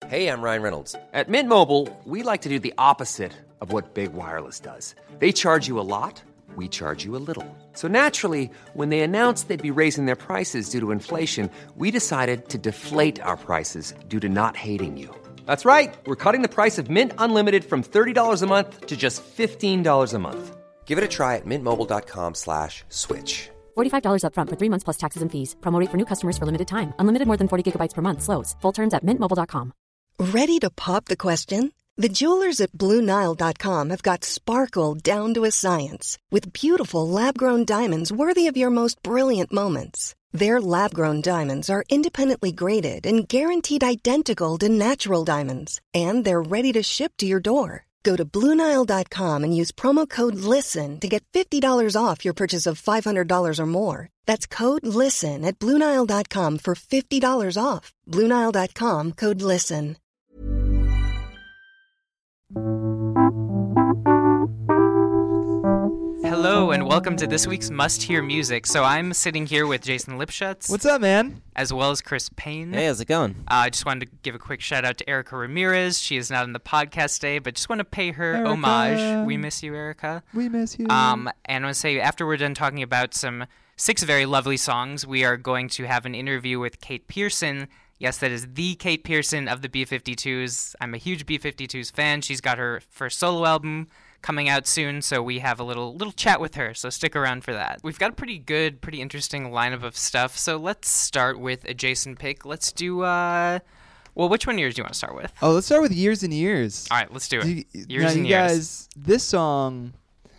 Hey, I'm Ryan Reynolds. At Mint Mobile, we like to do the opposite of what Big Wireless does. They charge you a lot, we charge you a little. So naturally, when they announced they'd be raising their prices due to inflation, we decided to deflate our prices due to not hating you. That's right. We're cutting the price of Mint Unlimited from $30 a month to just $15 a month. Give it a try at mintmobile.com/switch. $45 up front for 3 months plus taxes and fees. Promo rate for new customers for limited time. Unlimited more than 40 gigabytes per month. Slows full terms at mintmobile.com. Ready to pop the question? The jewelers at BlueNile.com have got sparkle down to a science with beautiful lab-grown diamonds worthy of your most brilliant moments. Their lab-grown diamonds are independently graded and guaranteed identical to natural diamonds, and they're ready to ship to your door. Go to BlueNile.com and use promo code LISTEN to get $50 off your purchase of $500 or more. That's code LISTEN at BlueNile.com for $50 off. BlueNile.com, code LISTEN. Hello and welcome to this week's Must Hear Music. So I'm sitting here with Jason Lipschutz. What's up, man? As well as Chris Payne. Hey, how's it going? I just wanted to give a quick shout out to Erica Ramirez. She is not on the podcast today, but just want to pay her Erica. homage. We miss you, Erica. We miss you. And I want to say, after we're done talking about some 6 very lovely songs, we are going to have an interview with Kate Pierson. Yes, that is the Kate Pierson of the B-52s. I'm a huge B-52s fan. She's got her first solo album coming out soon, so we have a little chat with her, so stick around for that. We've got a pretty interesting lineup of stuff, so let's start with a Jason pick. Let's do, well, which one of yours do you want to start with? Oh, let's start with Years and Years. All right, let's do it. Years and Years. Guys, this song,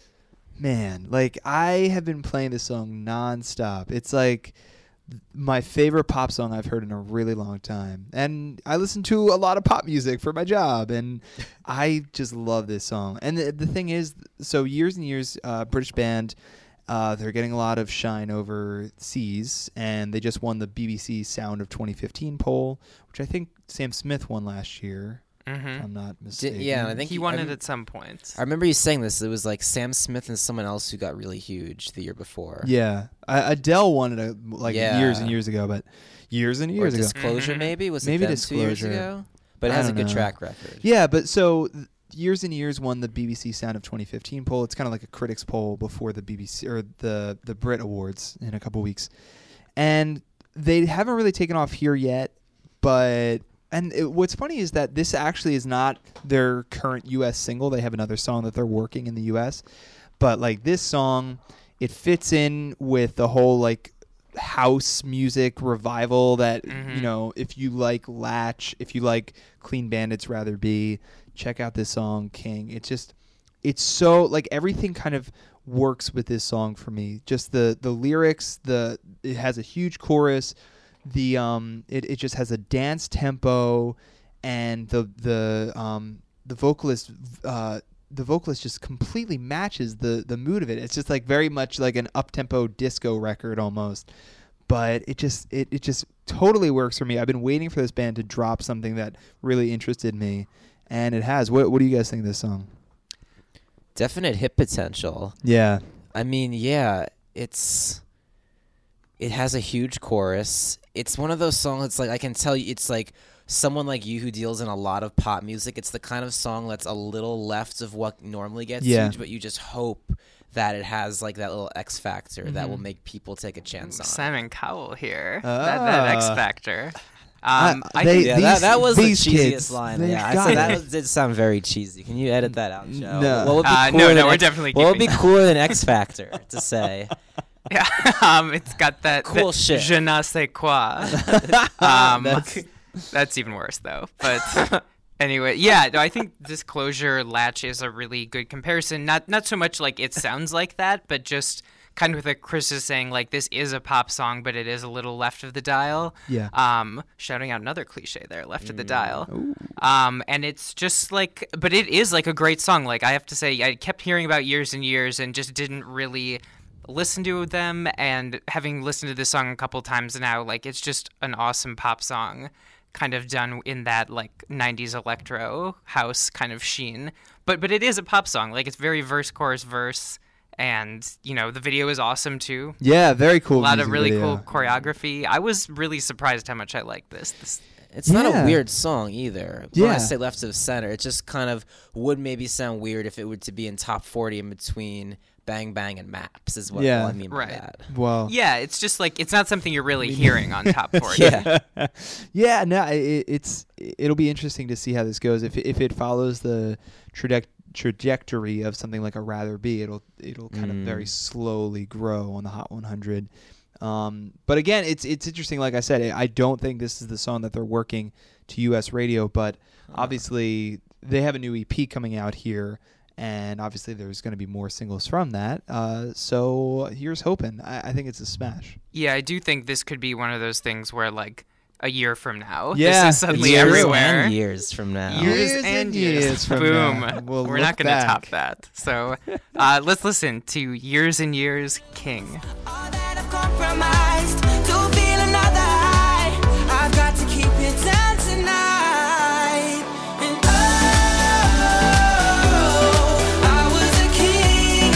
man, like, I have been playing this song nonstop. It's like my favorite pop song I've heard in a really long time. And I listen to a lot of pop music for my job, and I just love this song. And the thing is, so Years and Years, British band, they're getting a lot of shine overseas, and they just won the BBC Sound of 2015 poll, which I think Sam Smith won last year. If I'm not mistaken. Yeah, I think he won it at some point. I remember you saying this. It was like Sam Smith and someone else who got really huge the year before. Yeah, Adele won it years and years ago, but years and years ago. Disclosure, maybe was it maybe them Disclosure 2 years ago? But it has a good track record. Yeah, but so Years and Years won the BBC Sound of 2015 poll. It's kind of like a critics poll before the BBC or the Brit Awards in a couple weeks, and they haven't really taken off here yet, but. And what's funny is that this actually is not their current U.S. single. They have another song that they're working in the U.S. But like this song, it fits in with the whole like house music revival that, you know, if you like Latch, if you like Clean Bandits Rather Be, check out this song, King. It's so like everything kind of works with this song for me. Just the lyrics, it has a huge chorus. It just has a dance tempo, and the vocalist just completely matches the mood of it. It's just like very much like an up-tempo disco record almost, but it just totally works for me. I've been waiting for this band to drop something that really interested me, and it has. What do you guys think of this song? Definite hit potential. Yeah. I mean, yeah, it has a huge chorus. It's one of those songs that's like, I can tell you, it's like someone like you who deals in a lot of pop music. It's the kind of song that's a little left of what normally gets huge, but you just hope that it has like that little X factor that will make people take a chance on. Simon Cowell here. That X factor. That was the cheesiest kids, line. Yeah, I said that did sound very cheesy. Can you edit that out, Joe? No. What would be cooler no, we're definitely What would be keeping cooler than X Factor to say? Yeah, it's got that cool shit. Je ne sais quoi. That's even worse though. But anyway, yeah, no, I think Disclosure Latch is a really good comparison. Not so much like it sounds like that, but just kind of with what Chris is saying, like this is a pop song, but it is a little left of the dial. Yeah. Shouting out another cliche there, left of the dial. And it's just like, but it is like a great song. Like I have to say, I kept hearing about Years and Years and just didn't really listen to them, and having listened to this song a couple times now, like it's just an awesome pop song kind of done in that like 90s electro house kind of sheen, but it is a pop song. Like it's very verse chorus verse, and you know the video is awesome too. Yeah, very cool. A lot of really cool choreography. I was really surprised how much I liked this. It's not a Yeah. weird song either. When Yeah. I say left of center, it just kind of would maybe sound weird if it were to be in top 40 in between Bang Bang and Maps is what Yeah. I mean by Right. that. Well, Yeah, it's just like it's not something you're really hearing on top 40. Yeah. yeah, no, it'll be interesting to see how this goes. If it follows the trajectory of something like a Rather Be, it'll kind of very slowly grow on the Hot 100. But again, it's interesting. Like I said, I don't think this is the song that they're working to U.S. radio, but obviously they have a new EP coming out here, and obviously there's going to be more singles from that. So here's hoping. I think it's a smash. Yeah, I do think this could be one of those things where like a year from now, Yeah, this is suddenly Years everywhere. and years from now. Years and years. from Boom. now. We'll We're look not going to back. top that. So let's listen to Years and Years King. All that I've compromised to feel another high. I've got to keep it down tonight. And oh, I was a king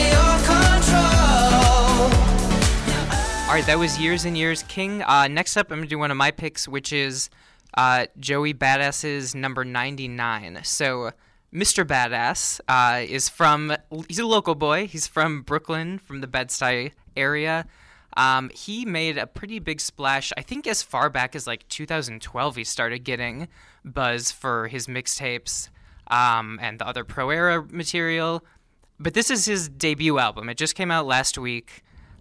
under your control. All right, that was Years and Years King. Next up, I'm going to do one of my picks, which is Joey Badass's number 99. So Mr. Badass he's a local boy. He's from Brooklyn, from the Bed-Stuy area. He made a pretty big splash. I think as far back as like 2012, he started getting buzz for his mixtapes and the other Pro Era material. But this is his debut album. It just came out last week.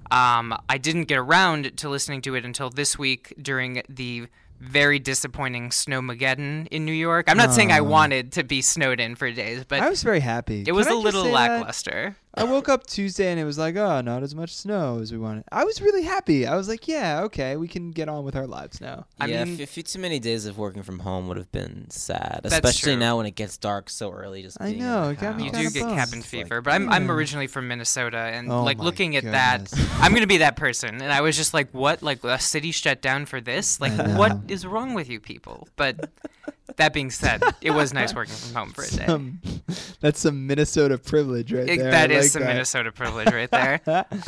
I didn't get around to listening to it until this week during the very disappointing Snowmageddon in New York. I'm not saying I wanted to be snowed in for days, but I was very happy. it was Can a I just little say that? lackluster. I woke up Tuesday and it was like, oh, not as much snow as we wanted. I was really happy. I was like, yeah, okay, we can get on with our lives now. I Yeah, mean- a few too many days of working from home would have been sad, That's especially true. now when it gets dark so early. Just I being in know, the it got me You house. do kinda get bummed. cabin It's fever, like, but I'm yeah. originally from Minnesota, and Oh like my looking at that, goodness. I'm gonna be that person, and I was just like, "What? Like a city shut down for this? Like, I know. what is wrong with you people?" But that being said, it was nice working from home for a day. That's some Minnesota privilege right there. That I is like some that. Minnesota privilege right there.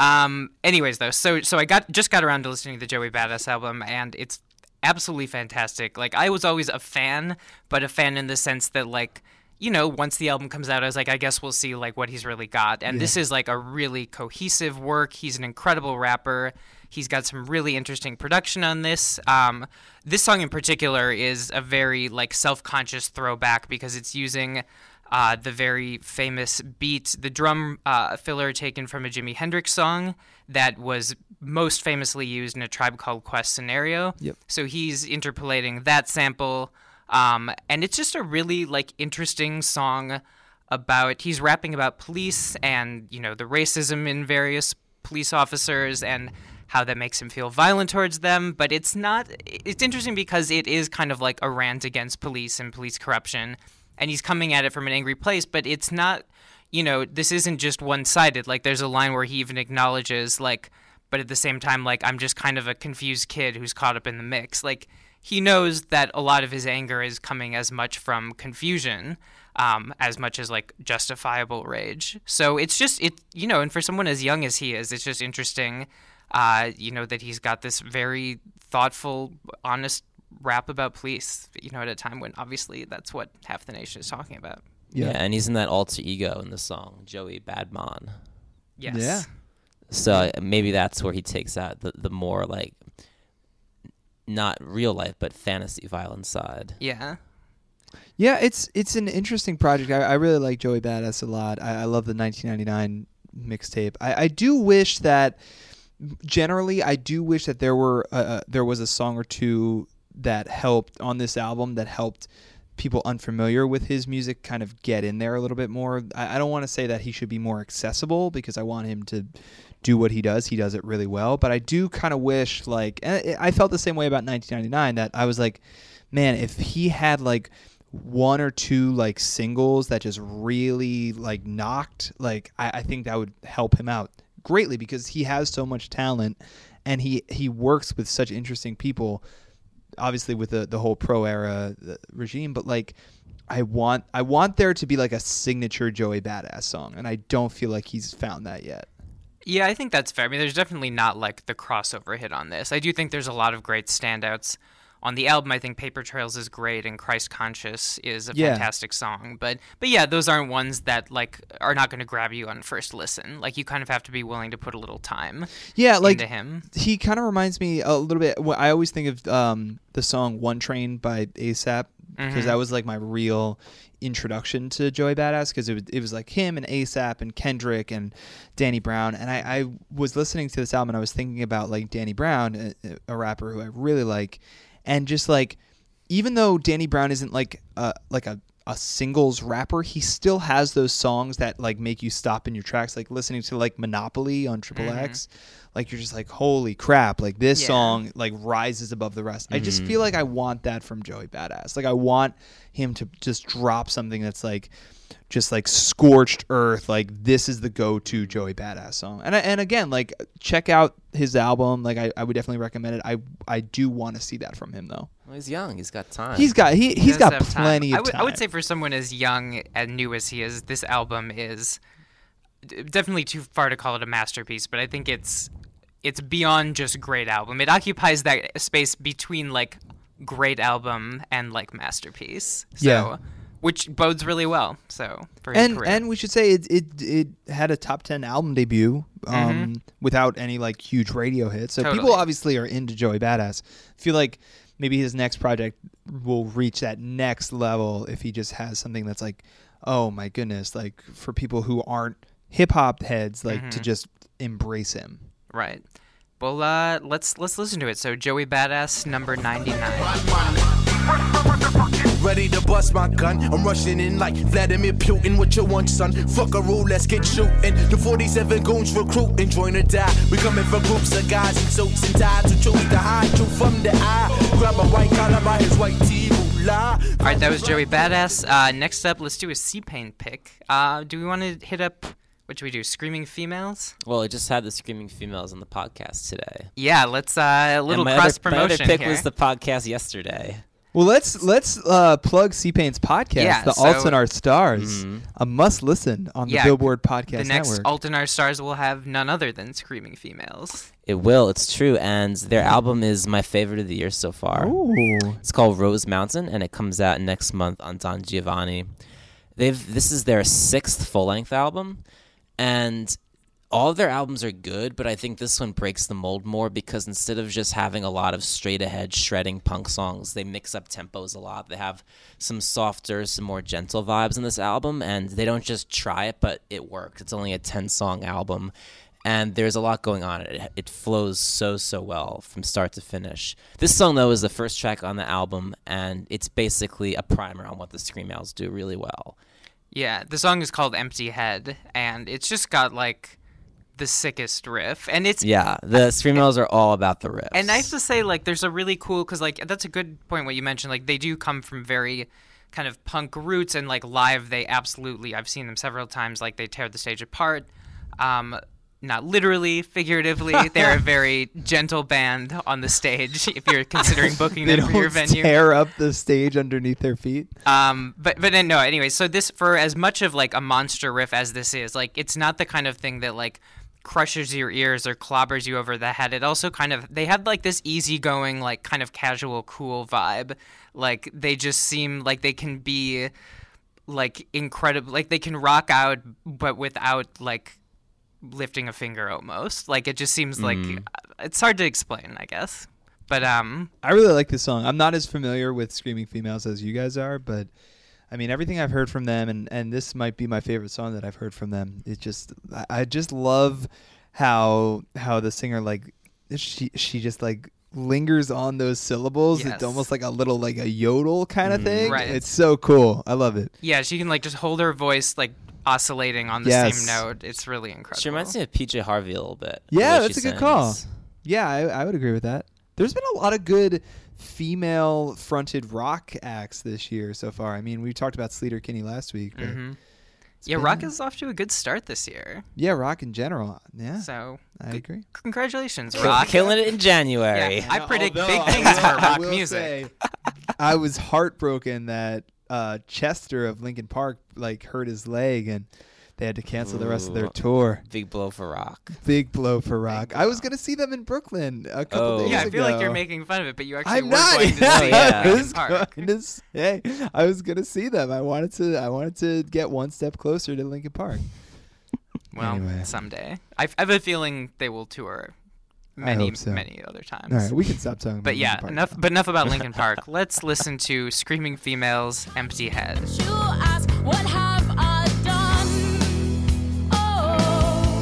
Anyways, though, so I just got around to listening to the Joey Badass album, and it's absolutely fantastic. Like, I was always a fan, but a fan in the sense that, like, you know, once the album comes out, I was like, I guess we'll see like what he's really got. And this is like a really cohesive work. He's an incredible rapper. He's got some really interesting production on this. This song in particular is a very like self-conscious throwback because it's using the very famous beat, the drum filler taken from a Jimi Hendrix song that was most famously used in A Tribe Called Quest scenario. Yep. So he's interpolating that sample. And it's just a really like interesting song about he's rapping about police and, you know, the racism in various police officers and how that makes him feel violent towards them. But it's interesting because it is kind of like a rant against police and police corruption. And he's coming at it from an angry place, but it's not, you know, this isn't just one-sided. Like there's a line where he even acknowledges like, but at the same time, like, I'm just kind of a confused kid who's caught up in the mix. Like, he knows that a lot of his anger is coming as much from confusion as much as, like, justifiable rage. So it's just, you know, and for someone as young as he is, it's just interesting, you know, that he's got this very thoughtful, honest rap about police, you know, at a time when obviously that's what half the nation is talking about. Yeah, and he's in that alter ego in the song, Joey Badman. Yes. Yeah. So maybe that's where he takes out the more like not real life but fantasy violence side. Yeah. Yeah, it's an interesting project. I really like Joey Badass a lot. I love the 1999 mixtape. I do wish that generally there was a song or two that helped on this album that helped people unfamiliar with his music kind of get in there a little bit more. I don't want to say that he should be more accessible because I want him to do what he does. He does it really well. But I do kind of wish, like, I felt the same way about 1999, that I was like, man, if he had like one or two like singles that just really like knocked, like I think that would help him out greatly because he has so much talent and he works with such interesting people, obviously with the whole Pro Era regime, but like I want there to be like a signature Joey Badass song, and I don't feel like he's found that yet. Yeah, I think that's fair. I mean, there's definitely not like the crossover hit on this. I do think there's a lot of great standouts on the album. I think Paper Trails is great, and Christ Conscious is a Yeah. fantastic song. But yeah, those aren't ones that like are not going to grab you on first listen. Like you kind of have to be willing to put a little time Yeah, like into him. he kind of reminds me a little bit. I always think of the song "One Train" by ASAP because that was like my real introduction to Joey Badass, because it was like him and ASAP and Kendrick and Danny Brown. And I was listening to this album and I was thinking about like Danny Brown, a rapper who I really like, and just like, even though Danny Brown isn't like a singles rapper, he still has those songs that like make you stop in your tracks, like listening to like Monopoly on Triple X. Like you're just like, holy crap, like this song like rises above the rest. I just feel like I want that from Joey Badass. Like I want him to just drop something that's like just like scorched earth, like this is the go-to Joey Badass song. And again, like check out his album. Like I would definitely recommend it. I do want to see that from him though. Well, he's young. He's got time. He's got Does got have time. plenty of time. I would say for someone as young and new as he is, this album is definitely too far to call it a masterpiece, but I think it's beyond just great album. It occupies that space between like great album and like masterpiece. So, Yeah. which bodes really well. So for his career. And we should say it had a top 10 album debut without any like huge radio hits. So Totally. people obviously are into Joey Badass. I feel like maybe his next project will reach that next level if he just has something that's like, oh my goodness, like for people who aren't hip hop heads, like to just embrace him. Right. Well, let's listen to it. So Joey Badass, number 99. Ready to bust my gun. I'm rushing in like Vladimir Putin with your one son. Fuck a rule, let's get shooting. The 47 goons recruiting, join or die. We coming for groups of guys in suits and ties who choose to hide you from the eye. Grab a white collar by his white tee. All right, that was Joey Badass. Next up, let's do a C-Pain pick. Do we want to hit up? What should we do? Screaming Females? Well, I just had the Screaming Females on the podcast today. Yeah, let's a little cross promotion My other pick here. was the podcast yesterday. Well, let's plug C-Pain's podcast, Yeah, The so- Alts and Our Stars, a must listen on the Billboard Podcast The next Network. Alt and Our Stars will have none other than Screaming Females. It will. It's true. And their album is my favorite of the year so far. Ooh. It's called Rose Mountain, and it comes out next month on Don Giovanni. This is their 6th full-length album, and all of their albums are good, but I think this one breaks the mold more because instead of just having a lot of straight-ahead shredding punk songs, they mix up tempos a lot. They have some softer, some more gentle vibes in this album, and they don't just try it, but it works. It's only a 10-song album, and there's a lot going on. It flows so well from start to finish. This song, though, is the first track on the album, and it's basically a primer on what the Screamales do really well. Yeah, the song is called Empty Head, and it's just got like the sickest riff, and it's Yeah, the Screamales are all about the riffs. And I have to say, like, there's a really cool, because, like, that's a good point what you mentioned. Like, they do come from very kind of punk roots, and, like, live, they absolutely, I've seen them several times, like, they tear the stage apart. Not literally, figuratively. They're a very gentle band on the stage, if you're considering booking They them for your don't venue. tear up the stage underneath their feet. But no, anyway, so this, for as much of, like, a monster riff as this is, like, it's not the kind of thing that, like, crushes your ears or clobbers you over the head. It also kind of, they have like this easygoing, like kind of casual, cool vibe. Like they just seem like they can be like incredible, like they can rock out, but without like lifting a finger almost. Like it just seems like it's hard to explain, I guess. But I really like this song. I'm not as familiar with Screaming Females as you guys are, but I mean, everything I've heard from them, and this might be my favorite song that I've heard from them. It just, I just love how the singer, like, she just like lingers on those syllables. Yes. It's almost like a little like a yodel kind of thing. Right. It's so cool. I love it. yeah, she can like just hold her voice like oscillating on the Yes. same note. It's really incredible. She reminds me of PJ Harvey a little bit. the Yeah, way that's she a good call. sings. Yeah, I would agree with that. There's been a lot of good female-fronted rock acts this year so far. I mean, we talked about Sleater Kinney last week. But it's Yeah, been- rock is off to a good start this year. Yeah, rock in general. Yeah, So I agree. congratulations, rock. Killing it in January. Yeah, I predict Although big I things will- for I rock will music. say, I was heartbroken that Chester of Linkin Park like hurt his leg, and They had to cancel the rest of their tour. Big blow for rock. Big blow for rock. I was gonna see them in Brooklyn a couple days ago. Yeah, I feel like you're making fun of it, but you actually I'm were not. going to see Linkin Park. I was gonna see them. I wanted to get one step closer to Linkin Park. Well, Anyway. someday. I have a feeling they will tour many other times. All right, we can stop talking. But about yeah, Linkin Park. enough about Linkin Park. Let's listen to Screaming Females, Empty Head. You ask, what have I done? Oh,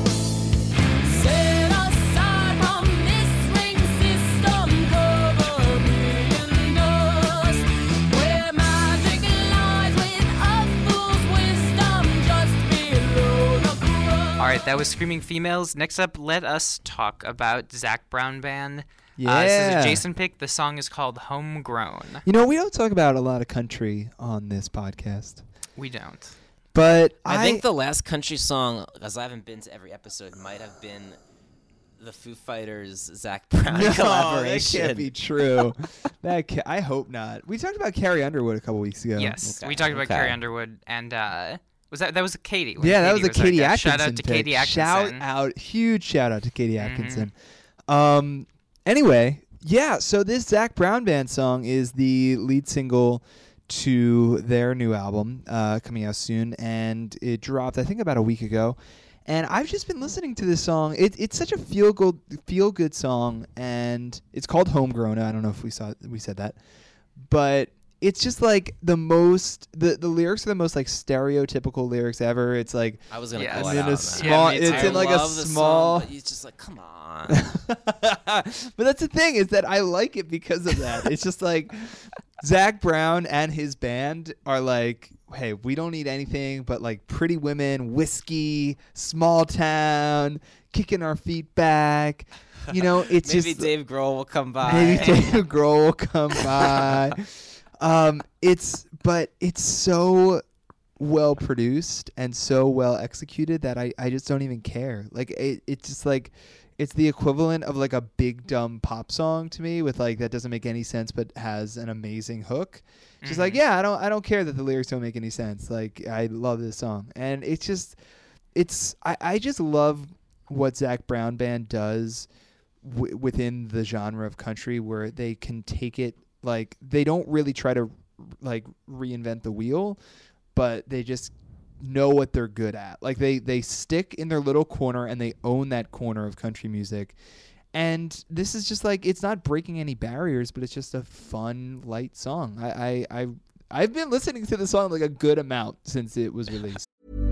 set aside from this ring system, cover me in dust, where magic lies with a fool's wisdom, just below the crust. All right, that was Screaming Females. Next up, let us talk about Zac Brown Band. This is Yeah. a Jason pick. The song is called Homegrown. You know, we don't talk about a lot of country on this podcast, We don't. but I think the last country song, because I haven't been to every episode, might have been the Foo Fighters Zac Brown collaboration. That can't be true. I hope not. We talked about Carrie Underwood a couple weeks ago. Yes, Okay, we talked about okay. Carrie Underwood, and that was Katie? Yeah, that was a Katie our guest. Atkinson. Shout out to pick. Katie Atkinson. Huge shout out to Katie Atkinson. Anyway, yeah. So this Zac Brown Band song is the lead single to their new album coming out soon, and it dropped I think about a week ago. And I've just been listening to this song. It's such a feel good song, and it's called Homegrown. I don't know if we said that, but it's just like the lyrics are the most like stereotypical lyrics ever. It's like I was gonna Yeah. call And it in out a on that. small. Yeah, me it's too. in like I a love the small. song, but he's just like, come on. But that's the thing is that I like it because of that. It's just like Zac Brown and his band are like, hey, we don't need anything but like pretty women, whiskey, small town, kicking our feet back. You know, it's Maybe just Dave Grohl will come by. maybe Dave Grohl will come by. It's so well produced and so well executed that I just don't even care. Like it's just like it's the equivalent of like a big dumb pop song to me with like that doesn't make any sense but has an amazing hook. She's like, yeah, I don't care that the lyrics don't make any sense. Like I love this song, and I just love what Zac Brown Band does within the genre of country, where they can take it like they don't really try to like reinvent the wheel, but they just know what they're good at. Like they stick in their little corner and they own that corner of country music. And this is just like, it's not breaking any barriers, but it's just a fun, light song. I've been listening to the song like a good amount since it was released.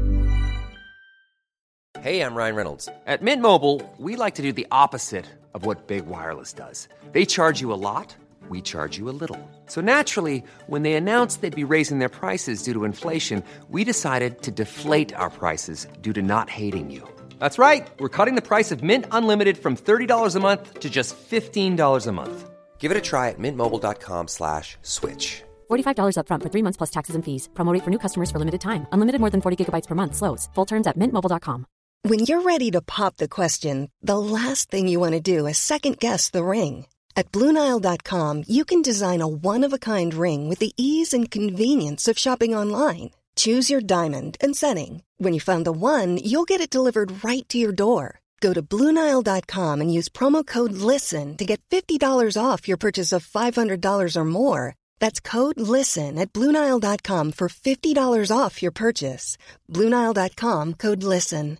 Hey, I'm Ryan Reynolds. At Mint Mobile, we like to do the opposite of what Big Wireless does. They charge you a lot, we charge you a little. So naturally, when they announced they'd be raising their prices due to inflation, we decided to deflate our prices due to not hating you. That's right. We're cutting the price of Mint Unlimited from $30 a month to just $15 a month. Give it a try at mintmobile.com/switch. $45 upfront for 3 months plus taxes and fees. Promo rate for new customers for limited time. Unlimited more than 40 gigabytes per month. Slows full terms at mintmobile.com. When you're ready to pop the question, the last thing you want to do is second-guess the ring. At BlueNile.com, you can design a one-of-a-kind ring with the ease and convenience of shopping online. Choose your diamond and setting. When you find the one, you'll get it delivered right to your door. Go to BlueNile.com and use promo code LISTEN to get $50 off your purchase of $500 or more. That's code LISTEN at BlueNile.com for $50 off your purchase. BlueNile.com, code LISTEN.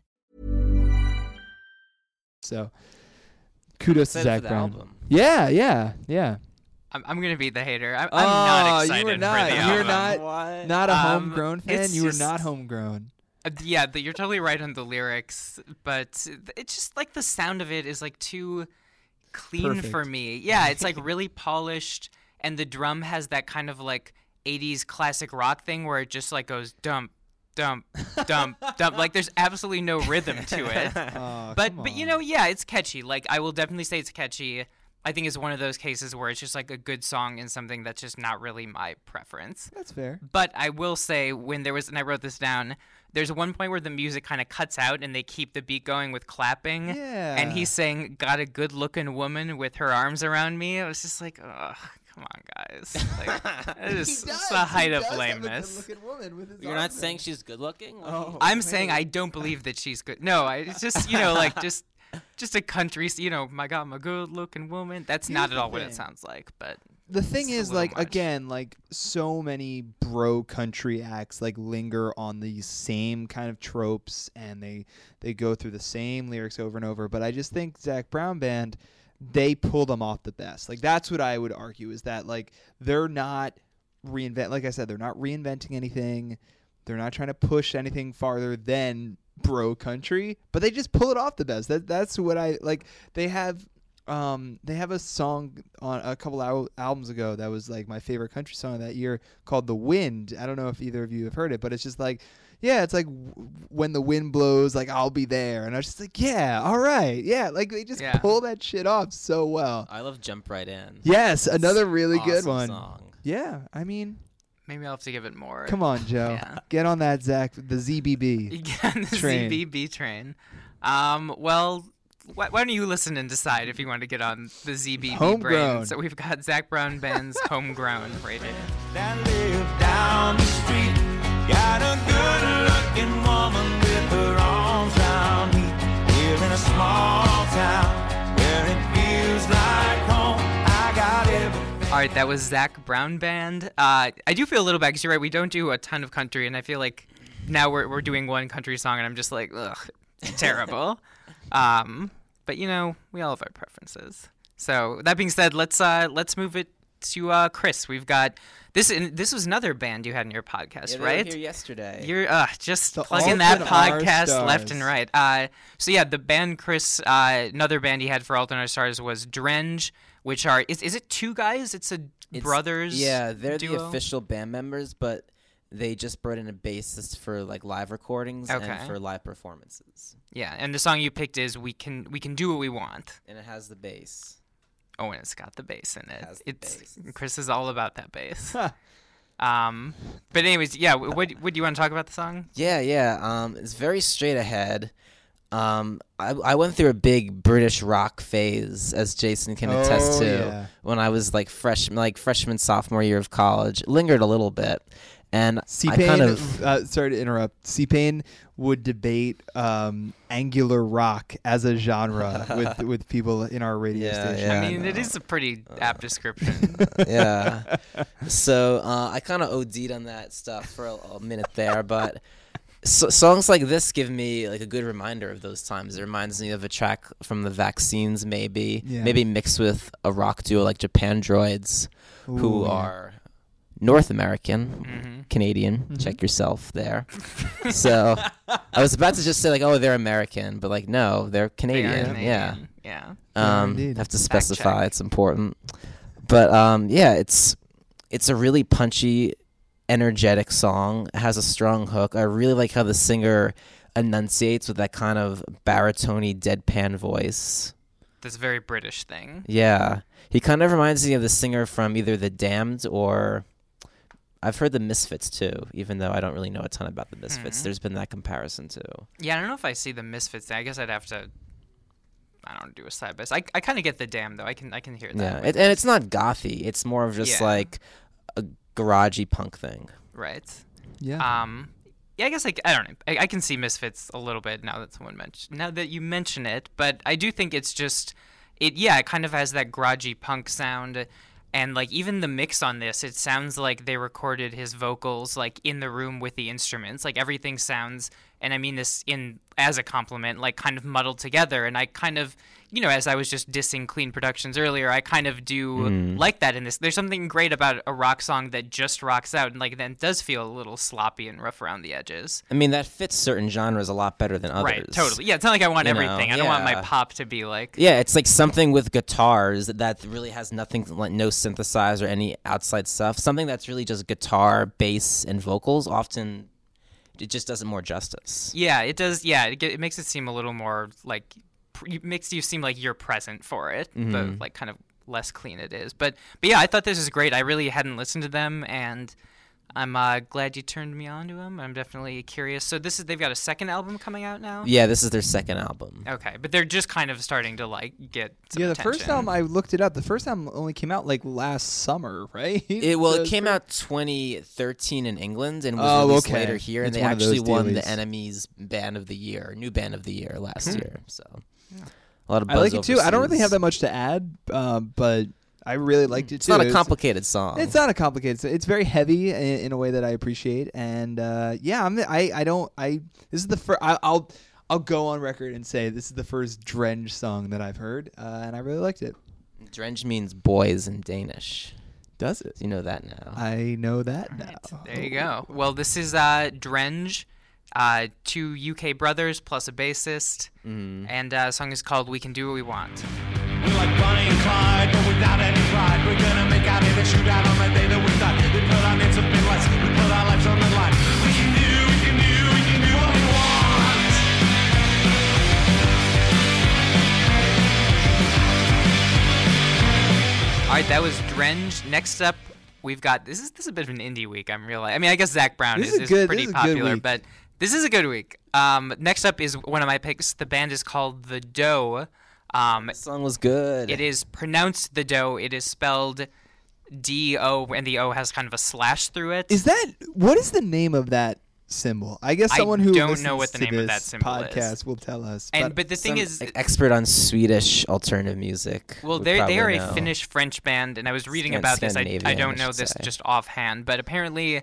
So kudos to Excited Zac for the Brown. album. Yeah. I'm gonna be the hater. I'm not excited you were not. for the You're album. not a homegrown fan. it's You were just- not homegrown. Yeah, you're totally right on the lyrics, but it's just like the sound of it is like too clean Perfect. for me. Yeah, it's like really polished, and the drum has that kind of like 80s classic rock thing where it just like goes dump, dump, dump, dump. Like there's absolutely no rhythm to it. Oh, But you know, yeah, it's catchy. Like I will definitely say it's catchy. I think it's one of those cases where it's just like a good song and something that's just not really my preference. that's fair. But I will say when there was, and I wrote this down, there's one point where the music kind of cuts out and they keep the beat going with clapping. Yeah. And he's saying, got a good looking woman with her arms around me. I was just like, ugh, come on, guys. Like, it's the height of lameness. You're not saying she's good looking? Oh. I'm saying I don't believe that she's good. No, it's just, like, just a country, my God, I'm a good-looking woman. That's not at all what it sounds like, but... The thing It's a is, little like, much. again, like, so many bro country acts, like, linger on these same kind of tropes, and they go through the same lyrics over and over. But I just think Zac Brown Band, they pull them off the best. Like, that's what I would argue, is that, like, they're not like I said, they're not reinventing anything. They're not trying to push anything farther than bro country, but they just pull it off the best. That's what I like. They have a song on a couple albums ago that was like my favorite country song of that year called "The Wind." I don't know if either of you have heard it, but it's just like, yeah, it's like when the wind blows, like I'll be there, and I was just like, yeah, all right, yeah, like they just pull that shit off so well. I love "Jump Right In." Yes, another really good Awesome one. song. Yeah, I mean, Maybe I'll have to give it more. come on, Joe, Yeah. get on that Zach, the ZBB. Yeah, the train. ZBB train. Well, why don't you listen and decide if you want to get on the ZBB Homegrown. brain? So we've got Zac Brown Band's Homegrown right here. that live down the street. Got a good-looking woman with her arms round me. Live in a small town where it feels like home. I got everything. All right, that was Zac Brown Band. I do feel a little bad because you're right. We don't do a ton of country, and I feel like now we're doing one country song, and I'm just like, ugh, terrible. But we all have our preferences. So that being said, let's move it to Chris. We've got this. And this was another band you had in your podcast, Yeah, they right? were here yesterday. You're just The plugging that Alternate Our podcast left and Stars. right. So yeah, the band Chris, another band he had for Alternate Stars was Drenge, which are is it two guys? It's brothers. Yeah, they're the duo? official band members, but they just brought in a bassist for like live recordings and Okay. for live performances. Yeah, and the song you picked is "We Can Do What We Want." And it has the bass. Oh, and it's got the bass in it. Has the bass. Chris is all about that bass. But anyways, yeah. What do you want to talk about the song? Yeah. It's very straight ahead. I went through a big British rock phase, as Jason can attest to, yeah. when I was like freshman, sophomore year of college. It lingered a little bit, and I C-Pain, kind of sorry to interrupt. C-Pain would debate angular rock as a genre with people in our radio Yeah, station. yeah. I mean, it is a pretty apt description. yeah. So I kind of OD'd on that stuff for a minute there, but songs like this give me like a good reminder of those times. It reminds me of a track from the Vaccines, maybe mixed with a rock duo like Japan Droids, who Ooh, yeah. are North American, Canadian. Check yourself there. So I was about to just say like, oh, they're American, but like, no, they're They Canadian. are Canadian. Yeah. Yeah. Yeah, indeed. Have to Fact specify. check. It's important. But yeah, it's a really punchy, energetic song. It has a strong hook. I really like how the singer enunciates with that kind of baritone deadpan voice. This very British thing. Yeah. He kind of reminds me of the singer from either The Damned or I've heard the Misfits too, even though I don't really know a ton about the Misfits. There's been that comparison too. Yeah, I don't know if I see the Misfits thing. I guess I'd have to. I don't do a side by side. I kind of get the Damn though. I can hear Yeah, that. and it's not gothy. It's more of just Yeah. like a garagey punk thing. Right. Yeah. Yeah, I guess I don't know. I can see Misfits a little bit now that you mention it, but I do think it's just it kind of has that garagey punk sound, and like even the mix on this, it sounds like they recorded his vocals like in the room with the instruments. Like everything sounds, and I mean this as a compliment, like kind of muddled together. And I kind of, as I was just dissing Clean Productions earlier, I kind of do like that in this. There's something great about a rock song that just rocks out and like then does feel a little sloppy and rough around the edges. I mean, that fits certain genres a lot better than others. Right, totally. Yeah, it's not like I want You know, everything. I don't want my yeah. pop to be like. Yeah, it's like something with guitars that really has nothing, like no synthesizer, any outside stuff. Something that's really just guitar, bass, and vocals. Often, it just does it more justice. Yeah, it does. Yeah, it makes it seem a little more like it makes you seem like you're present for it. The like kind of less clean it is. But yeah, I thought this was great. I really hadn't listened to them, and I'm glad you turned me on to them. I'm definitely curious. So they've got a second album coming out now? Yeah, this is their second album. Okay, but they're just kind of starting to like get some Yeah, the attention. first album, I looked it up. The first album only came out like last summer, right? It came out 2013 in England and was Oh, released okay. later here, and It's they one of actually those won dealies. the Enemies Band of the Year, new Band of the Year last year. So a lot of buzz I like it too. I don't really overseas. have that much to add, but I really liked it It's too. not a complicated song. It's not a complicated. It's very heavy in a way that I appreciate, and yeah, this is the first. I'll go on record and say this is the first Drenge song that I've heard, and I really liked it. Drenge means boys in Danish. Does it? You know that now. I know that now. There you go. Well, this is Drenge, two UK brothers plus a bassist, and the song is called "We Can Do What We Want." We're like Bonnie and Clyde, but without any pride. We're gonna make out in a shootout on the day that we die. We put our names up in lights, we put our lives on the line. We can do what we want. All right, that was Drenge. Next up, we've got this is a bit of an indie week. I'm realizing. I mean, I guess Zach Brown This is is good- pretty this is a good popular, week. but this is a good week. Next up is one of my picks. The band is called The Dough. The song was good. It is pronounced The Dough. It is spelled D-O, and the O has kind of a slash through it. What is the name of that symbol? I guess I someone who don't listens know what the to name of that this symbol is. podcast will tell us. But the thing is, expert on Swedish alternative music. well, would they probably are a know. Finnish-French band, and I was reading Scan- about this. I Scandinavian, don't I know should this say. just offhand, but apparently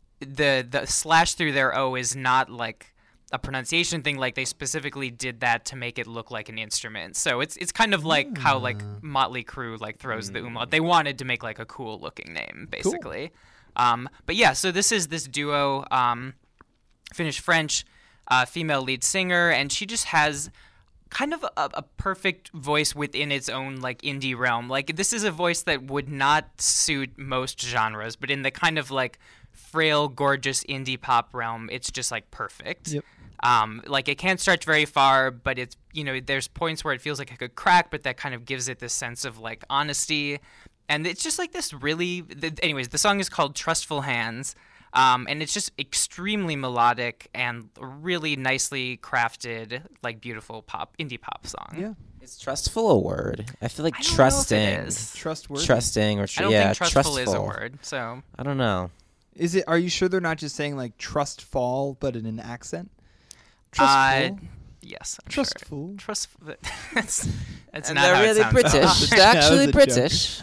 the slash through their O is not like a pronunciation thing. Like they specifically did that to make it look like an instrument. So it's kind of like how like Motley Crue like throws the umlaut. They wanted to make like a cool looking name, basically. But yeah, so this is this duo, Finnish-French, female lead singer, and she just has kind of a perfect voice within its own like indie realm. Like this is a voice that would not suit most genres, but in the kind of like frail, gorgeous indie pop realm, it's just like perfect. Yep. Like it can't stretch very far, but it's, you know, there's points where it feels like it could crack, but that kind of gives it this sense of like honesty. And it's just like this really, anyways, the song is called Trustful Hands. And it's just extremely melodic and really nicely crafted, like beautiful indie pop song. Yeah. Is trustful a word? I feel like I don't know if it trusting. is. Trustworthy. Trusting or I don't yeah, think trustful is a word. So I don't know. Is it? Are you sure they're not just saying like trustful, but in an accent? Trustful. yes, I'm Trustful. Sure. Trustful. That's And not they're how it really sounds. British. That They're was actually a joke. British.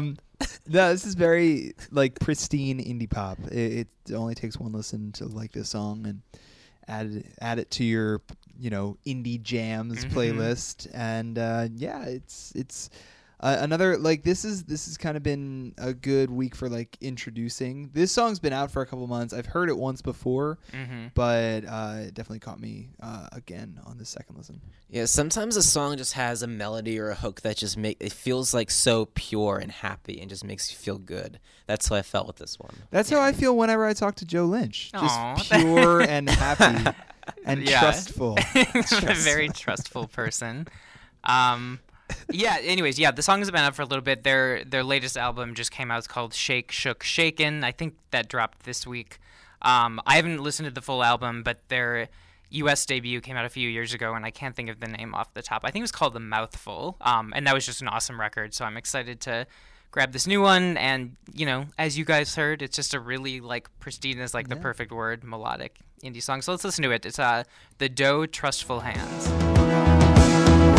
No, this is very like pristine indie pop. It only takes one listen to like this song and add it to your indie jams playlist, and yeah, it's another like this has kind of been a good week for like introducing. This song's been out for a couple months. I've heard it once before, but it definitely caught me again on the second listen. Yeah, sometimes a song just has a melody or a hook that just it feels like so pure and happy and just makes you feel good. That's how I felt with this one. That's how I feel whenever I talk to Joe Lynch. Just Aw. pure and happy and Yeah. trustful. A very trustful person. Yeah, anyways, yeah, the song has been out for a little bit. Their latest album just came out. It's called Shake, Shook, Shaken. I think that dropped this week. I haven't listened to the full album, but their U.S. debut came out a few years ago, and I can't think of the name off the top. I think it was called The Mouthful, and that was just an awesome record, so I'm excited to grab this new one. And, as you guys heard, it's just a really, like, pristine is, like, the perfect word, melodic indie song. So let's listen to it. It's The Dough, Trustful Hands.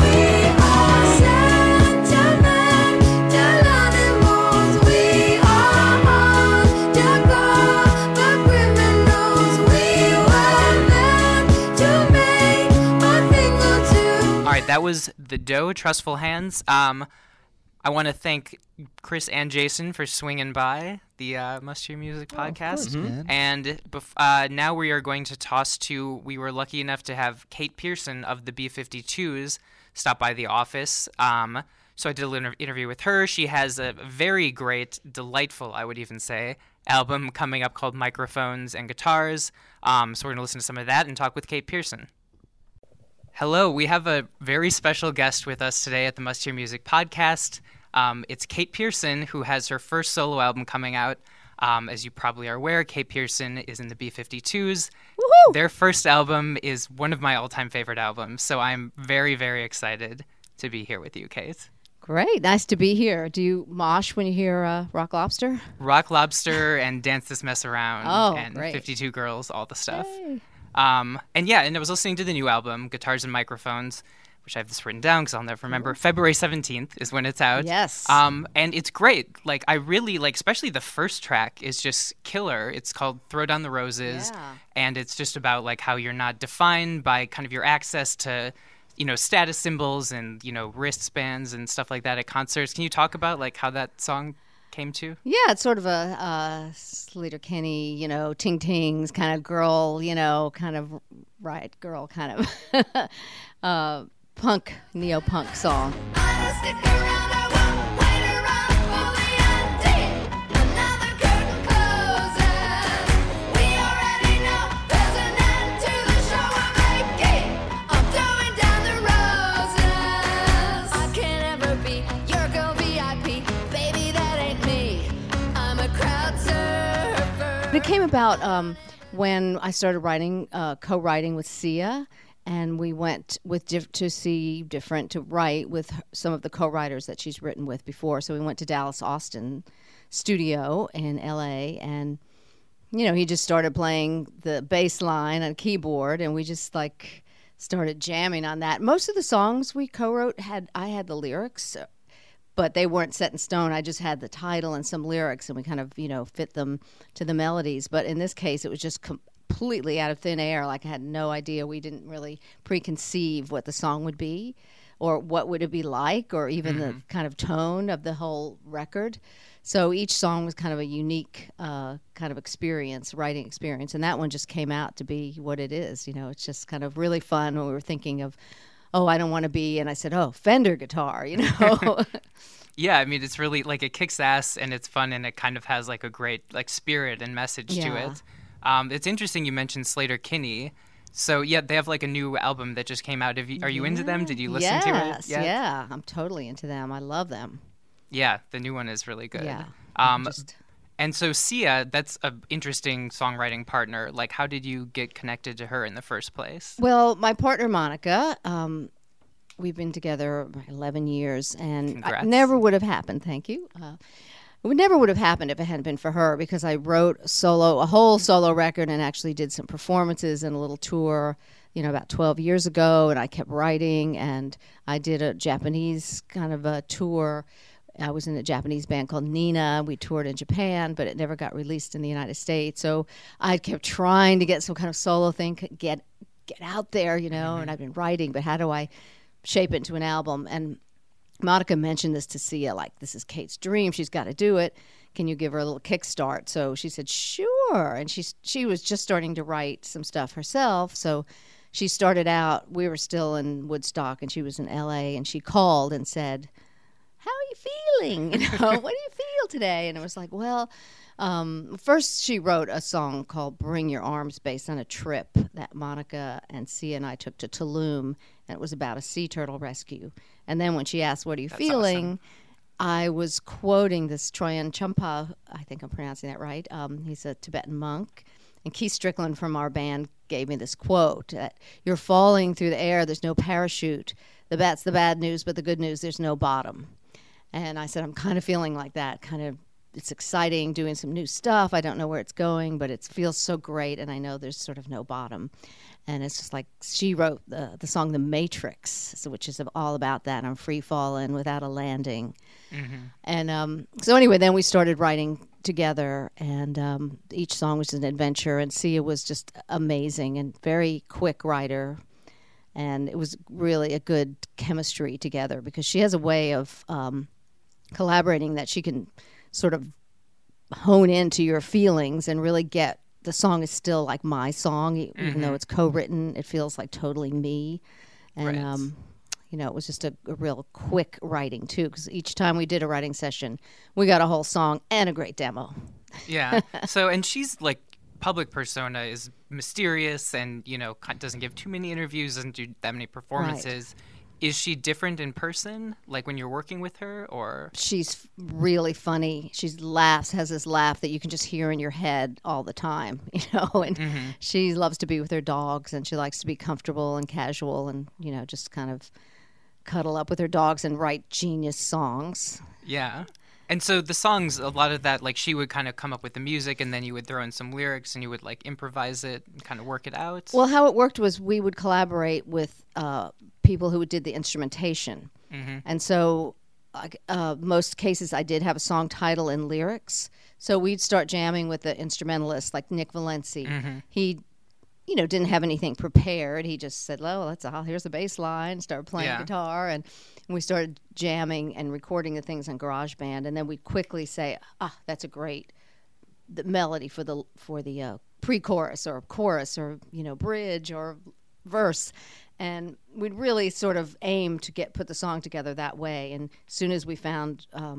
All right, that was The Dough, Trustful Hands. I want to thank Chris and Jason for swinging by the Must Hear Music podcast. man. And now we are going to toss to, we were lucky enough to have Kate Pearson of the B-52s stop by the office. So I did a little interview with her. She has a very great, delightful, I would even say, album coming up called Microphones and Guitars. So we're going to listen to some of that and talk with Kate Pearson. Hello, we have a very special guest with us today at the Must Hear Music podcast. It's Kate Pearson, who has her first solo album coming out. As you probably are aware, Kate Pearson is in the B-52s. Woohoo! Their first album is one of my all-time favorite albums, so I'm very, very excited to be here with you, Kate. Great. Nice to be here. Do you mosh when you hear Rock Lobster? Rock Lobster and Dance This Mess Around Oh, and great. 52 Girls, all the stuff. Yay. And I was listening to the new album, Guitars and Microphones, which I have this written down because I'll never remember. February 17th is when it's out. Yes. And it's great. Like, I really like, especially the first track is just killer. It's called Throw Down the Roses. Yeah. And it's just about, like, how you're not defined by kind of your access to, status symbols and, wristbands and stuff like that at concerts. Can you talk about, like, how that song came to? Yeah, it's sort of a Sleater Kinney, ting tings kind of girl, kind of riot girl kind of punk, neo-punk song. It came about when I started writing, co-writing with Sia. And we went to write with some of the co-writers that she's written with before. So we went to Dallas Austin studio in L.A. And, he just started playing the bass line on keyboard. And we just, started jamming on that. Most of the songs we co-wrote, I had the lyrics, but they weren't set in stone. I just had the title and some lyrics, and we kind of, fit them to the melodies. But in this case, it was just completely out of thin air. Like, I had no idea. We didn't really preconceive what the song would be or what would it be like or even the kind of tone of the whole record. So each song was kind of a unique kind of experience, writing experience. And that one just came out to be what it is. It's just kind of really fun when we were thinking of, I don't want to be, and I said, Fender guitar, Yeah, I mean, it's really, it kicks ass, and it's fun, and it kind of has, a great, spirit and message to it. It's interesting you mentioned Sleater Kinney. So, yeah, they have, a new album that just came out. Are you into them? Did you listen to it yet? Yeah, I'm totally into them. I love them. Yeah, the new one is really good. Yeah. And so Sia, that's an interesting songwriting partner. How did you get connected to her in the first place? Well, my partner, Monica, we've been together 11 years, and Congrats. It never would have happened. Thank you. It never would have happened if it hadn't been for her, because I wrote a whole solo record and actually did some performances and a little tour, about 12 years ago, and I kept writing, and I did a Japanese kind of a tour. I was in a Japanese band called Nina. We toured in Japan, but it never got released in the United States. So I kept trying to get some kind of solo thing, get out there, and I've been writing, but how do I shape it into an album? And Monica mentioned this to Sia, this is Kate's dream. She's got to do it. Can you give her a little kickstart? So she said, sure. And she was just starting to write some stuff herself. So she started out, we were still in Woodstock, and she was in L.A., and she called and said, how are you feeling? What do you feel today? And it was first she wrote a song called Bring Your Arms based on a trip that Monica and Sia and I took to Tulum, and it was about a sea turtle rescue. And then when she asked, what are you feeling? Awesome. I was quoting this Troyan Champa, I think I'm pronouncing that right. He's a Tibetan monk. And Keith Strickland from our band gave me this quote, that you're falling through the air, there's no parachute. That's the bad news, but the good news, there's no bottom. And I said, I'm kind of feeling like that. It's exciting, doing some new stuff. I don't know where it's going, but it feels so great, and I know there's sort of no bottom. And it's just she wrote the song The Matrix, which is all about that. I'm free falling without a landing. Mm-hmm. And so anyway, then we started writing together, and each song was an adventure, and Sia was just amazing and very quick writer. And it was really a good chemistry together, because she has a way of collaborating that she can sort of hone into your feelings and really get the song is still like my song, even though it's co-written. It feels like totally me. And, it was just a real quick writing, too, because each time we did a writing session, we got a whole song and a great demo. Yeah. So, and she's public persona is mysterious and, doesn't give too many interviews, doesn't do that many performances. Is she different in person, like when you're working with her, or? She's really funny. She has this laugh that you can just hear in your head all the time, you know, and she loves to be with her dogs, and she likes to be comfortable and casual and, you know, just kind of cuddle up with her dogs and write genius songs. Yeah. And so the songs, a lot of that, like she would kind of come up with the music and then you would throw in some lyrics and you would like improvise it and kind of work it out. Well, how it worked was we would collaborate with people who did the instrumentation. And so most cases I did have a song title and lyrics. So we'd start jamming with the instrumentalist like Nick Valenci. He, you know, didn't have anything prepared. He just said, "Oh, here's the bass line." Started playing guitar, and we started jamming and recording the things on GarageBand. And then we'd quickly say, "That's a great melody for the pre-chorus or chorus or, you know, bridge or verse." And we'd really sort of aim to put the song together that way. And as soon as we found a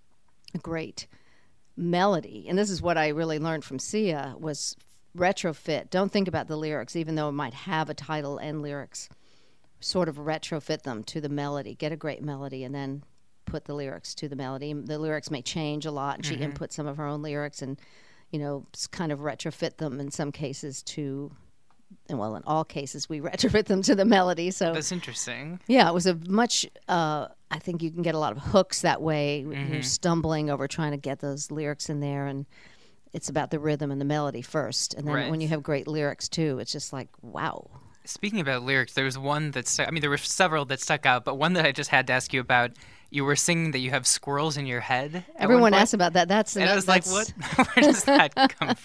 great melody, and this is what I really learned from Sia, was retrofit. Don't think about the lyrics, even though it might have a title and lyrics. Sort of retrofit them to the melody. Get a great melody, and then put the lyrics to the melody. The lyrics may change a lot, and she input some of her own lyrics, and, you know, kind of retrofit them in some cases to. Well, in all cases, we retrofit them to the melody. So that's interesting. Yeah, it was a much. I think you can get a lot of hooks that way. You're stumbling over trying to get those lyrics in there, and it's about the rhythm and the melody first, and then when you have great lyrics too, it's just like, wow. Speaking about lyrics, there was one that stuck. I mean, there were several that stuck out, but one that I just had to ask you about. You were singing that you have squirrels in your head. Everyone asks about that. And I was like, what? Where does that come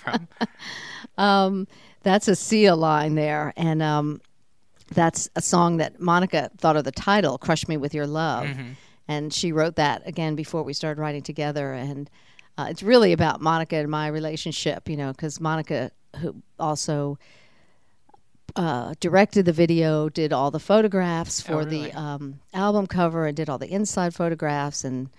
from? That's a Sia line there, and that's a song that Monica thought of the title, "Crush Me With Your Love," and she wrote that again before we started writing together, and it's really about Monica and my relationship, you know, because Monica, who also directed the video, did all the photographs for the album cover, and did all the inside photographs, and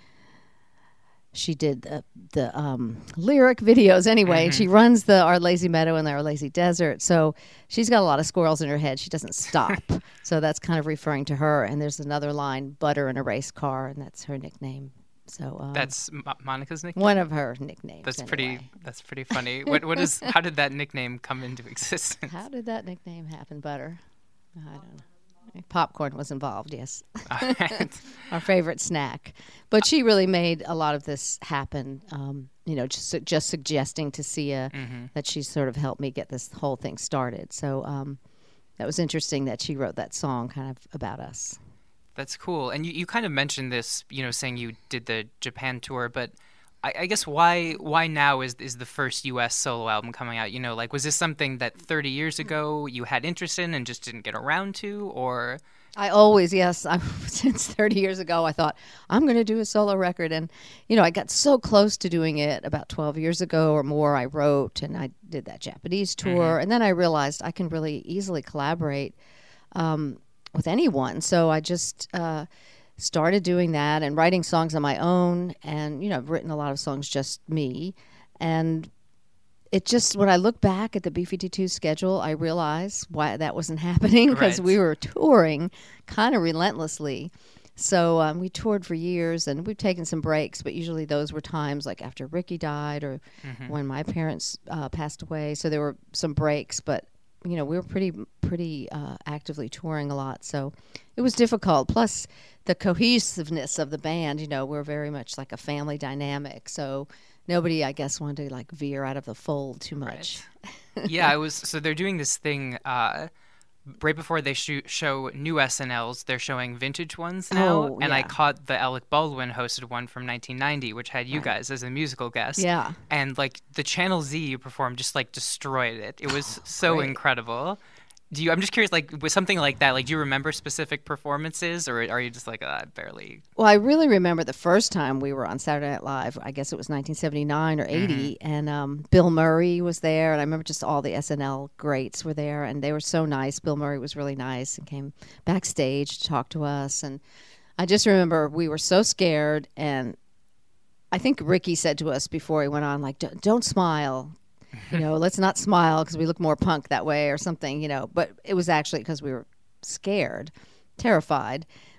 she did the lyric videos anyway. And she runs the Our Lazy Meadow and the Our Lazy Desert. So she's got a lot of squirrels in her head. She doesn't stop. So that's kind of referring to her. And there's another line, "Butter in a Race Car," and that's her nickname. So that's Monica's nickname? One of her nicknames. That's anyway. pretty funny. How did that nickname come into existence? How did that nickname happen, Butter? I don't know. Popcorn was involved, yes. Our favorite snack. But she really made a lot of this happen, you know, just suggesting to Sia that she sort of helped me get this whole thing started. So that was interesting that she wrote that song kind of about us. That's cool. And you kind of mentioned this, you know, saying you did the Japan tour, but I guess why now is the first U.S. solo album coming out? You know, like, was this something that 30 years ago you had interest in and just didn't get around to, or? I always, since 30 years ago, I thought, I'm going to do a solo record. And, you know, I got so close to doing it about 12 years ago or more. I wrote and I did that Japanese tour. And then I realized I can really easily collaborate with anyone. So I just started doing that and writing songs on my own. And, you know, I've written a lot of songs just me. And it just, when I look back at the B-52 schedule, I realize why that wasn't happening, because we were touring kind of relentlessly. So we toured for years, and we've taken some breaks, but usually those were times like after Ricky died or when my parents passed away. So there were some breaks, but you know, we were pretty actively touring a lot. So it was difficult. Plus the cohesiveness of the band, you know, we're very much like a family dynamic. So nobody, I guess, wanted to like veer out of the fold too much. Right. Yeah, so they're doing this thing right before they show new SNLs. They're showing vintage ones now, and I caught the Alec Baldwin hosted one from 1990, which had you guys as a musical guest. Yeah, and like the Channel Z you performed just like destroyed it. It was so incredible. I'm just curious, like, with something like that, like, do you remember specific performances, or are you just like, barely? Well, I really remember the first time we were on Saturday Night Live. I guess it was 1979 or 80, and Bill Murray was there, and I remember just all the SNL greats were there, and they were so nice. Bill Murray was really nice and came backstage to talk to us, and I just remember we were so scared, and I think Ricky said to us before he went on, like, don't smile. You know, let's not smile because we look more punk that way or something, you know. But it was actually because we were scared, terrified.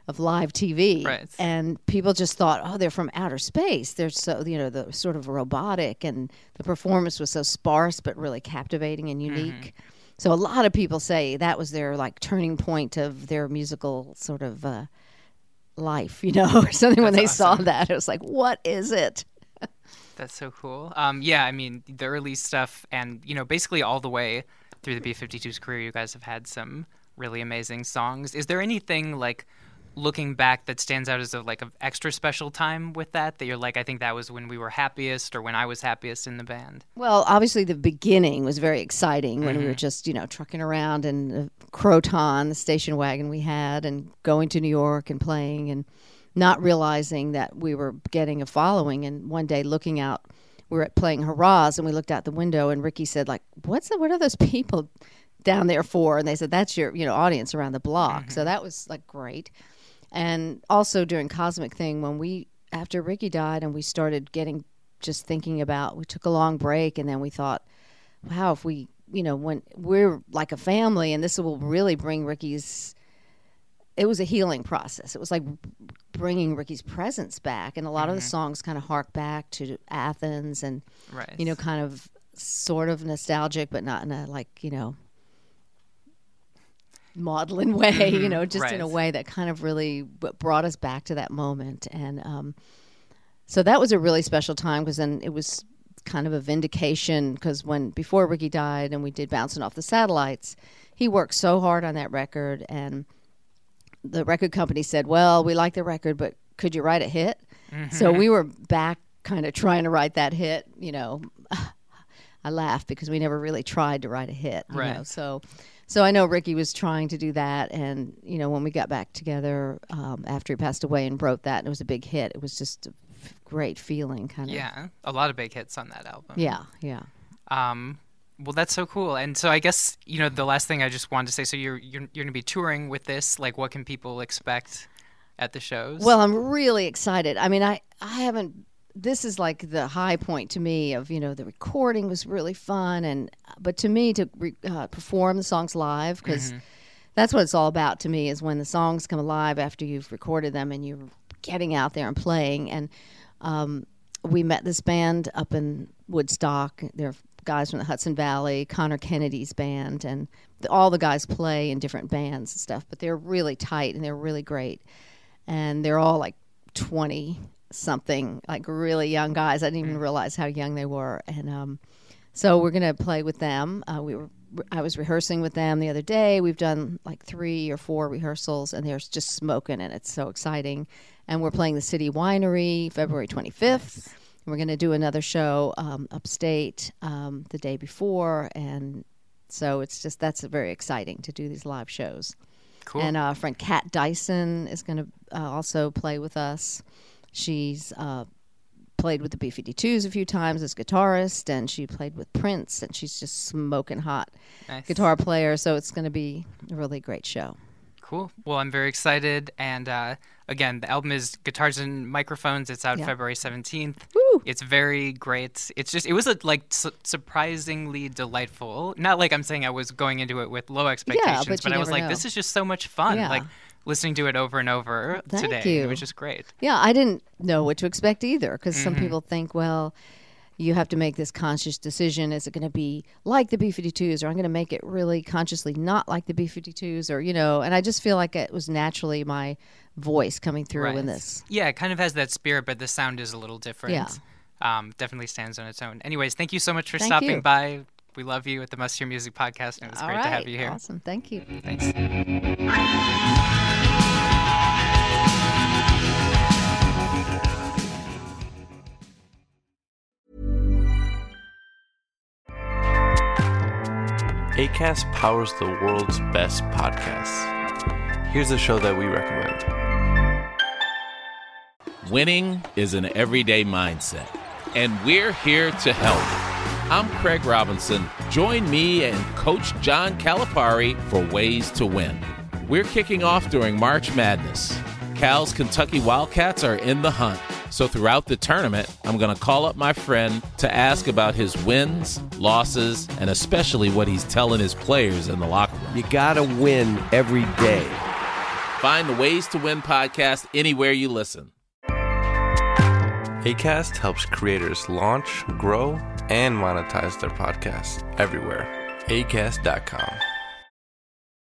of live TV. Right. And people just thought, oh, they're from outer space. They're so, the sort of robotic, and the performance was so sparse but really captivating and unique. So a lot of people say that was their like turning point of their musical sort of life, or something. When they saw that, it was like, what is it? That's so cool. Yeah, I mean, the early stuff and, basically all the way through the B-52's career, you guys have had some really amazing songs. Is there anything, like, looking back that stands out as an extra special time with that you're like, I think that was when we were happiest or when I was happiest in the band? Well, obviously the beginning was very exciting when we were just, trucking around in the Croton, the station wagon we had, and going to New York and playing and not realizing that we were getting a following. And one day looking out, we were playing Hurrahs, and we looked out the window, and Ricky said, like, what are those people down there for? And they said, that's your, audience around the block. So that was like great. And also during Cosmic Thing, when after Ricky died and we started thinking about, we took a long break, and then we thought, wow, if we, when we're like a family, and this will really bring it was a healing process. It was like bringing Ricky's presence back. And a lot of the songs kind of hark back to Athens and, kind of sort of nostalgic, but not in a maudlin way, just in a way that kind of really brought us back to that moment. And so that was a really special time, because then it was kind of a vindication, because before Ricky died and we did Bouncing Off the Satellites, he worked so hard on that record, and the record company said, well, we like the record, but could you write a hit? So we were back kind of trying to write that hit. I laugh because we never really tried to write a hit, you know. So I know Ricky was trying to do that, and when we got back together after he passed away and wrote that, and it was a big hit. It was just a great feeling, kind of. Yeah, a lot of big hits on that album. Yeah. Well, that's so cool. And so I guess the last thing I just wanted to say. So you're going to be touring with this. Like, what can people expect at the shows? Well, I'm really excited. I mean, I haven't. This is like the high point to me of, the recording was really fun. But to me, to perform the songs live, because that's what it's all about to me, is when the songs come alive after you've recorded them and you're getting out there and playing. And we met this band up in Woodstock. They're guys from the Hudson Valley, Connor Kennedy's band, and all the guys play in different bands and stuff, but they're really tight and they're really great. And they're all like 20-something, like really young guys. I didn't even realize how young they were. And so we're going to play with them. I was rehearsing with them the other day. We've done like 3 or 4 rehearsals, and they're just smoking, and it's so exciting. And we're playing the City Winery February 25th. We're going to do another show upstate the day before, and so that's very exciting to do these live shows. Cool. And our friend Kat Dyson is going to also play with us. She's played with the B-52s a few times as guitarist, and she played with Prince, and she's just smoking hot guitar player, so it's going to be a really great show. Cool. Well, I'm very excited. And again, the album is Guitars and Microphones. It's out February 17th. Woo! It's very great. It was surprisingly delightful. Not like I'm saying I was going into it with low expectations, but I was like, this is just so much fun. Yeah. Like listening to it over and over today. It was just great. Yeah, I didn't know what to expect either, because some people think, well, you have to make this conscious decision. Is it going to be like the B-52s, or I'm going to make it really consciously not like the B-52s, or, and I just feel like it was naturally my voice coming through in this. Yeah, it kind of has that spirit, but the sound is a little different. Yeah. Definitely stands on its own. Anyways, thank you so much for stopping by. We love you at the Must Hear Music Podcast, and it was great to have you here. Awesome. Thank you. Thanks. Acast powers the world's best podcasts. Here's a show that we recommend. Winning is an everyday mindset, and we're here to help. I'm Craig Robinson. Join me and Coach John Calipari for Ways to Win. We're kicking off during March Madness. Cal's Kentucky Wildcats are in the hunt. So throughout the tournament, I'm going to call up my friend to ask about his wins, losses, and especially what he's telling his players in the locker room. You got to win every day. Find the Ways to Win podcast anywhere you listen. Acast helps creators launch, grow, and monetize their podcasts everywhere. Acast.com.